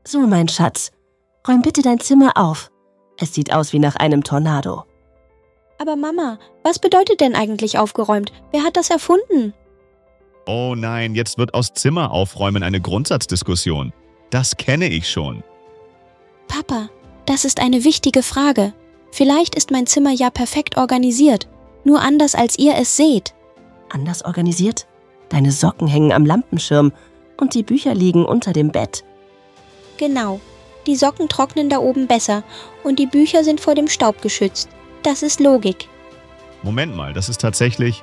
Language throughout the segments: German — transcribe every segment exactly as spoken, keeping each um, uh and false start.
So, mein Schatz, räum bitte dein Zimmer auf. Es sieht aus wie nach einem Tornado. Aber Mama, was bedeutet denn eigentlich aufgeräumt? Wer hat das erfunden? Oh nein, jetzt wird aus Zimmer aufräumen eine Grundsatzdiskussion. Das kenne ich schon. Papa, das ist eine wichtige Frage. Vielleicht ist mein Zimmer ja perfekt organisiert, nur anders als ihr es seht. Anders organisiert? Deine Socken hängen am Lampenschirm und die Bücher liegen unter dem Bett. Genau, die Socken trocknen da oben besser und die Bücher sind vor dem Staub geschützt. Das ist Logik. Moment mal, das ist tatsächlich...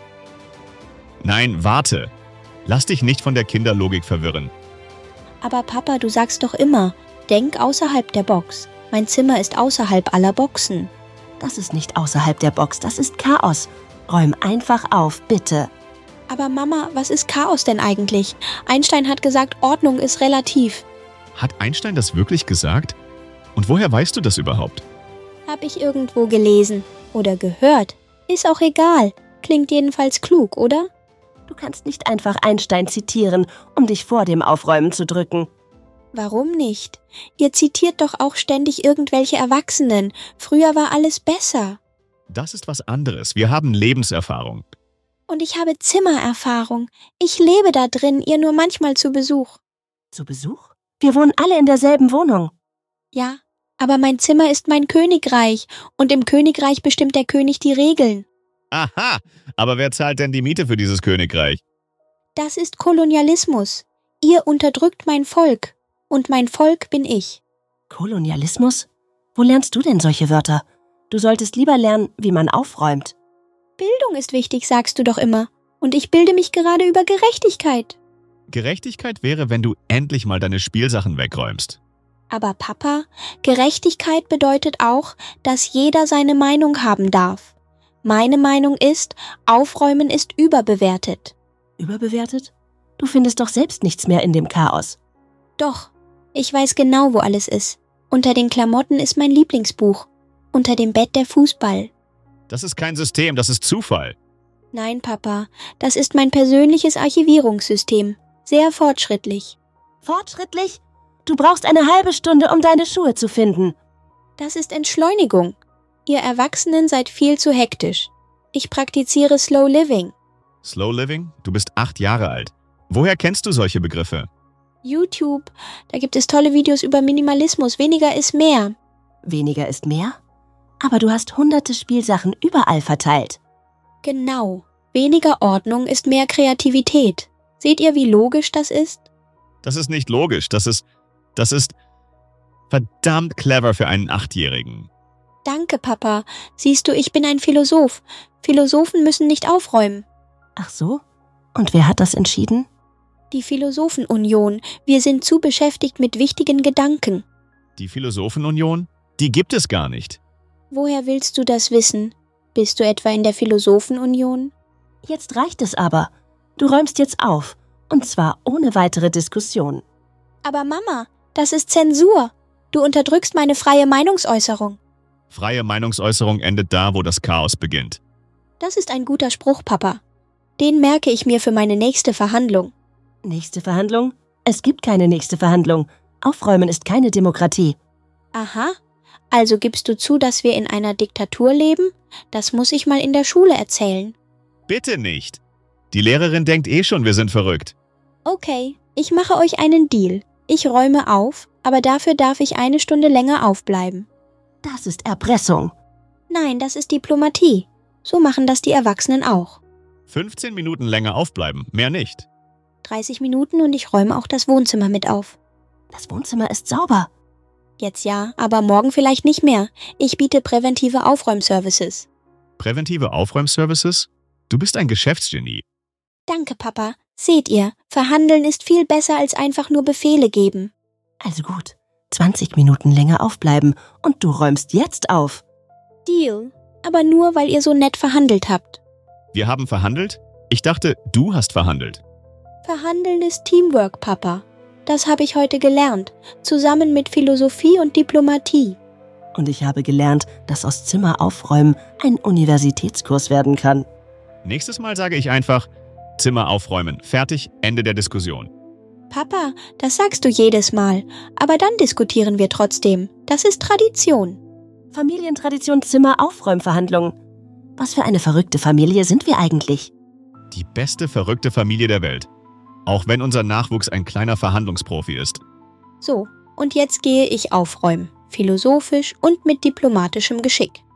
Nein, warte. Lass dich nicht von der Kinderlogik verwirren. Aber Papa, du sagst doch immer, denk außerhalb der Box. Mein Zimmer ist außerhalb aller Boxen. Das ist nicht außerhalb der Box, das ist Chaos. Räum einfach auf, bitte. Aber Mama, was ist Chaos denn eigentlich? Einstein hat gesagt, Ordnung ist relativ. Hat Einstein das wirklich gesagt? Und woher weißt du das überhaupt? Hab ich irgendwo gelesen oder gehört. Ist auch egal. Klingt jedenfalls klug, oder? Du kannst nicht einfach Einstein zitieren, um dich vor dem Aufräumen zu drücken. Warum nicht? Ihr zitiert doch auch ständig irgendwelche Erwachsenen. Früher war alles besser. Das ist was anderes. Wir haben Lebenserfahrung. Und ich habe Zimmererfahrung. Ich lebe da drin, ihr nur manchmal zu Besuch. Zu Besuch? Wir wohnen alle in derselben Wohnung. Ja, aber mein Zimmer ist mein Königreich und im Königreich bestimmt der König die Regeln. Aha, aber wer zahlt denn die Miete für dieses Königreich? Das ist Kolonialismus. Ihr unterdrückt mein Volk und mein Volk bin ich. Kolonialismus? Wo lernst du denn solche Wörter? Du solltest lieber lernen, wie man aufräumt. Bildung ist wichtig, sagst du doch immer. Und ich bilde mich gerade über Gerechtigkeit. Gerechtigkeit wäre, wenn du endlich mal deine Spielsachen wegräumst. Aber Papa, Gerechtigkeit bedeutet auch, dass jeder seine Meinung haben darf. Meine Meinung ist, Aufräumen ist überbewertet. Überbewertet? Du findest doch selbst nichts mehr in dem Chaos. Doch, ich weiß genau, wo alles ist. Unter den Klamotten ist mein Lieblingsbuch. Unter dem Bett der Fußball. Das ist kein System, das ist Zufall. Nein, Papa, das ist mein persönliches Archivierungssystem. Sehr fortschrittlich. Fortschrittlich? Du brauchst eine halbe Stunde, um deine Schuhe zu finden. Das ist Entschleunigung. Ihr Erwachsenen seid viel zu hektisch. Ich praktiziere Slow Living. Slow Living? Du bist acht Jahre alt. Woher kennst du solche Begriffe? YouTube. Da gibt es tolle Videos über Minimalismus. Weniger ist mehr. Weniger ist mehr? Aber du hast hunderte Spielsachen überall verteilt. Genau. Weniger Ordnung ist mehr Kreativität. Seht ihr, wie logisch das ist? Das ist nicht logisch. Das ist... Das ist... verdammt clever für einen Achtjährigen. Danke, Papa. Siehst du, ich bin ein Philosoph. Philosophen müssen nicht aufräumen. Ach so? Und wer hat das entschieden? Die Philosophenunion. Wir sind zu beschäftigt mit wichtigen Gedanken. Die Philosophenunion? Die gibt es gar nicht. Woher willst du das wissen? Bist du etwa in der Philosophenunion? Jetzt reicht es aber. Du räumst jetzt auf. Und zwar ohne weitere Diskussion. Aber Mama, das ist Zensur. Du unterdrückst meine freie Meinungsäußerung. Freie Meinungsäußerung endet da, wo das Chaos beginnt. Das ist ein guter Spruch, Papa. Den merke ich mir für meine nächste Verhandlung. Nächste Verhandlung? Es gibt keine nächste Verhandlung. Aufräumen ist keine Demokratie. Aha. Also gibst du zu, dass wir in einer Diktatur leben? Das muss ich mal in der Schule erzählen. Bitte nicht. Die Lehrerin denkt eh schon, wir sind verrückt. Okay, ich mache euch einen Deal. Ich räume auf, aber dafür darf ich eine Stunde länger aufbleiben. Das ist Erpressung. Nein, das ist Diplomatie. So machen das die Erwachsenen auch. fünfzehn Minuten länger aufbleiben, mehr nicht. dreißig Minuten und ich räume auch das Wohnzimmer mit auf. Das Wohnzimmer ist sauber. Jetzt ja, aber morgen vielleicht nicht mehr. Ich biete präventive Aufräumservices. Präventive Aufräumservices? Du bist ein Geschäftsgenie. Danke, Papa. Seht ihr, verhandeln ist viel besser als einfach nur Befehle geben. Also gut, zwanzig Minuten länger aufbleiben und du räumst jetzt auf. Deal. Aber nur, weil ihr so nett verhandelt habt. Wir haben verhandelt? Ich dachte, du hast verhandelt. Verhandeln ist Teamwork, Papa. Das habe ich heute gelernt, zusammen mit Philosophie und Diplomatie. Und ich habe gelernt, dass aus Zimmer aufräumen ein Universitätskurs werden kann. Nächstes Mal sage ich einfach, Zimmer aufräumen, fertig, Ende der Diskussion. Papa, das sagst du jedes Mal, aber dann diskutieren wir trotzdem. Das ist Tradition. Familientradition, Zimmer, Aufräumverhandlungen. Was für eine verrückte Familie sind wir eigentlich? Die beste verrückte Familie der Welt. Auch wenn unser Nachwuchs ein kleiner Verhandlungsprofi ist. So, und jetzt gehe ich aufräumen. Philosophisch und mit diplomatischem Geschick.